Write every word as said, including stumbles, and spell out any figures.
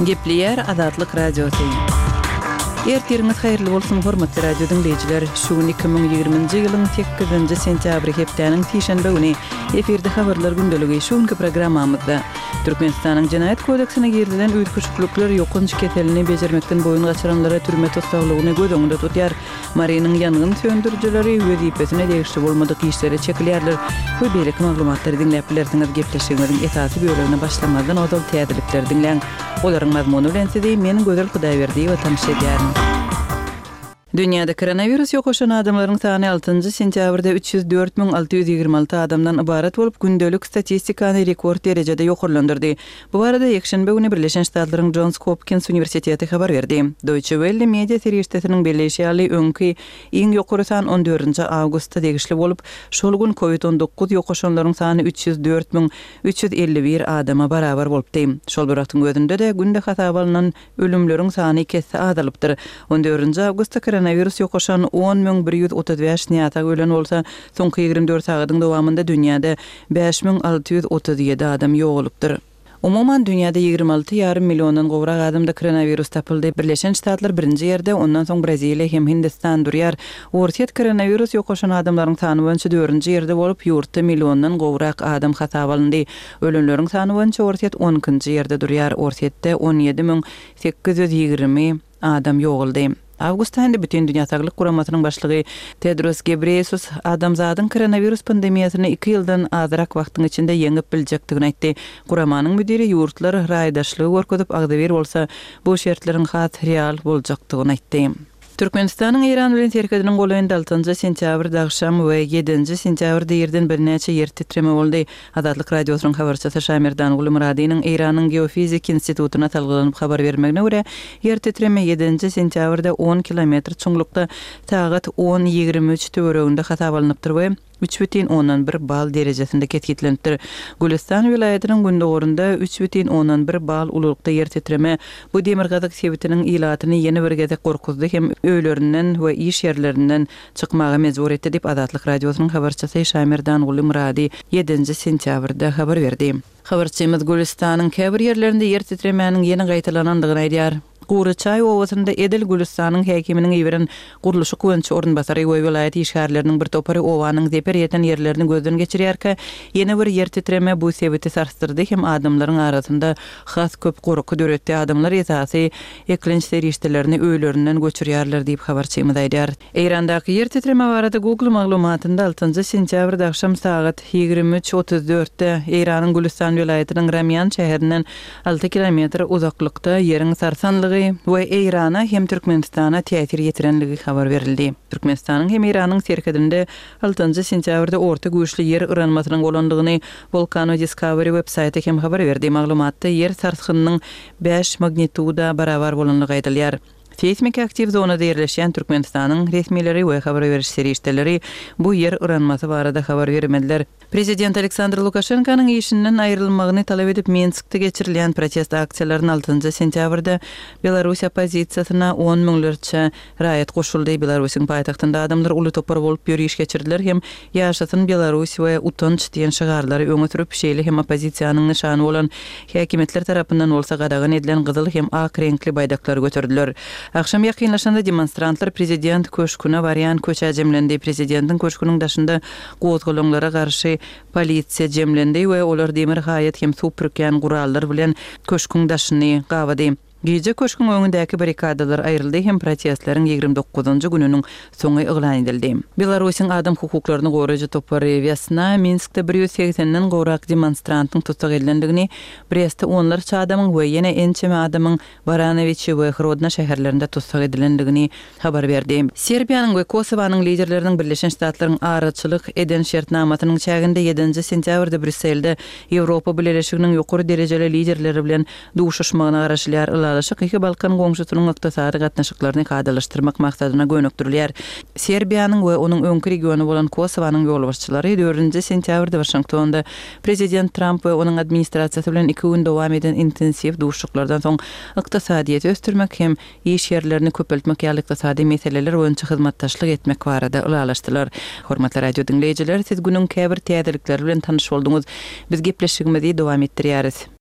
Gepleyer Azatlyk Radiosu. Ertiriniz hayırlı bolsun hormatly radio dinleyijiler. Şu iki bin ýygrymynjy ýylyň sekizinji sentýabry hepdeniň tişenbe güni efirde habarlar gündöligi şuňky programmamyzda Türkmenistanyň Jinayet kodeksine girilen üýtgüçlükler ýokunç ketelini bejermekden boyun gaçyranlara türme tutsagylygyny göz öňünde tutýar. Marynyň ýangyn söndürjileri wezipesine degişli bolmadyk işlere çekilýärler. Bu beýleki maglumatlary dinläp bilersiňiz. Gepleşigimiziň esasy bölümine başlamadan odal täzelikler dinleň. Olaryň mazmuny bilen sizi meniň gözel Hudaýberdi we tanışy edýärin. Dünyada koronavirus ýokaşan adamlaryň sany altynjy sentýabrda üç ýüz dört bin alty ýüz ýygrima alty adamdan ibarat bolup gündelik statistikany rekord derejede ýokurlandyrdy. Bu barada ýekşenbe güni Birleşen Ştatlaryň Johns Hopkins Universiteti habar berdi. Deutsche Welle media serýetiniň belleşýärli öňki iň ýokary san on dördünji awgustda degişli bolup, şol gün covid on dokuz ýokaşanlaryň sany üç ýüz dört bin üç ýüz elli bir adama barabar bolupdy. Şol wagtyň özünde de günde hasap alynan ölümleriň sany kesse azalypdyr. on dördünji awgustda koronavirus ýokaşan on bin bir ýüz otuz beş nyata ölen bolsa, soňky ýygrimi dört sagatyň dowamında dünýäde beş bin alty ýüz otuz ýedi adam ýogalypdyr. Umuman dünýäde ýygrimi alty ýarym millionyň gowrak adamda koronavirus tapyldy. Birleşen Ştatlar birinji ýerde, ondan soň Braziliýa hem Hindistan durýar. Ortiýet koronavirus ýokaşan adamlaryň sany boýunça dördünji ýerde bolup, ýurtda millionyň gowrak adam hasap alyndy. Ölenleriň sany boýunça ortiýet onunçy ýerde durýar. Ortiýetde on ýedi bin sekiz ýüz ýygrimi adam ýogaldy. Awgust ayında bütün Dünya Saglyk Guramasynyň başlygy Tedros Ghebreyesus adamzadyň koronavirus pandemiýasyny iki ýyldan azrak wagtyň içinde ýeňip biljekdigini aýtdy. Guramanyň müdiri ýurtlar raýdaşlygy görkezip agdaber bolsa, bu şertleriň hat real boljakdygyny aýtdy. Türkmenistanyň Iran bilen serkediniň golaýynda altynjy sentýabr dagşam we ýedinji sentýabrda ýerden bir näçe ýer titreme boldy. Azatlyk radiosynyň habarçysy Şamirdan Guly Muradiň Iranyň Geofizik institutuna talgylanyp habar bermegine görä, ýer titreme ýedinji sentýabrda on kilometr çuňlukda sagat on ýygrimi üç töwereginde hasap alınıpdyr we üç bin on bir bal derejesinde ketkilenipdir. Gülistan vilayatynyň gündogorunda üç bin on bir bal ululukda yer titreme bu demir gazyk sebitiniň ilatyny ýene bir gezek gorkuzdy hem öýlerinden we iş ýerlerinden çykmaga mejbur etdi diýip Azatlyk radiosynyň habarçysy Şamirdan Guly Muradi ýedinji sentýabrda habar berdi. Habarçymyz Gülistanyň käbir ýerlerinde yer titremäniň ýene gaýtalanandygyny aýdýar. Guraçay owasynda Edil Gülistanyň häkiminiň ýebiren guruluşy köwünçi orunbasary we vilayet işgärleriniň bir topary owanyň zeper ýeten ýerlerini gözden geçirýärkä, ýene bir ýer titreme bu sebäpli sarstyrdy hem adamlaryň arasynda has köp gorky döretdi. Adamlar esasy eklenç serişdelerini öýlerinden göçürýärler diýip habarçymyz aýdýar. Eýrandaky yer titreme barada Google maglumatynda altynjy sentýabrda akşam sagat ýygrimi üç otuz dörtde Eýranyň Gülistan vilayatynyň Ramyan şäherinden alty kilometr uzaklykda ýeriň sarsanlygy we Eýrana hem Türkmenistana täsir ýetirenligi habar berildi. Türkmenistanyň hem Eýranyň serkedinde altynjy sentýabrda orta güýçli yer ýranmasynyň bolandygyny Volcano Discovery websaýty hem habar berdi. Maglumatda yer sarsgynynyň beş magnituda barabar bolanlygy aýdylýar. Seismik aktiv zonada ýerleşýän Türkmenistanyň resmileri we habar beriş serişdeleri bu yer ýranmasy barada habar bermediler. Prezident Aleksandr Lukashenkanyň işinden aýrylmagyny talap edip Minskde geçirilen protest aksiýalarynyň altynjy sentýabrda Belarusiýa opozisiýasyna on miňlerçe raýat goşuldy. Belarusiýanyň paýtagtynda adamlar uly topar bolup ýürüýüş geçirdiler hem ýaşasyn Belarus we utanç diýen şygarlary öňe sürüp şeýle hem opozisiýanyň nyşany bolan häkimetler tarapyndan bolsa gadagan edilen gyzyl hem ak renkli baýdaklar götürdüler. Akşam ýakynlaşanda demonstrantlar prezident köşküne barýan köçä jemlendi. Prezidentiň köşküniň daşynda gozgulanylara garşy polisiýa jemlendi we olar demir gaýet hem suprykýän gurallar bilen köşküň daşyny gawady. Gece köşküň öňündäki barikadalar aýryldy hem protestleriň ýygrimi dokuzunjy gününiň soňy eglan edildi. Belarusyň adam hukuklaryny goraýjy topary Vesna Minskde bir ýüz seksenden gowrak demonstrantyň tutsak edilendigini, Brestde onlarça adamyň we ýene ençeme adamyň Baranoviç we Hrodna şäherlerinde tutsak edilendigini habar berdi. Serbiýanyň we Kosowanyň liderleriniň Birleşen Ştatlaryň araçylyk eden şertnamasynyň çäginde ýedinji sentýabrda Brüsselde Ýewropa Birleşiginiň ýokary derejeli liderleri bilen duşuşmagyna garaşylýar. Alaşyk iki Balkan goňşusynyň ykdysady gatnaşyklaryny gadalaşdyrmak maksadyna gönükdirilýär. Serbiýanyň we onuň öňki regiony bolan Kosowanyň ýolbaşçylary dördünji sentýabrda Washingtonda Prezident Trump we onuň administrasiýasy bilen iki gün dowam eden intensiw duşuşlardan soň ykdysadyýety östürmek hem iş ýerlerini köpeltmek ýaly ykdysady meseleler boýunça hyzmatdaşlyk etmek barada ulalaşdylar. Hormatly radio dinleýijiler, siz günüň käbir täzelikleri bilen tanyş bolduňyz. Biz gepleşigimizi dowam etdirýäris.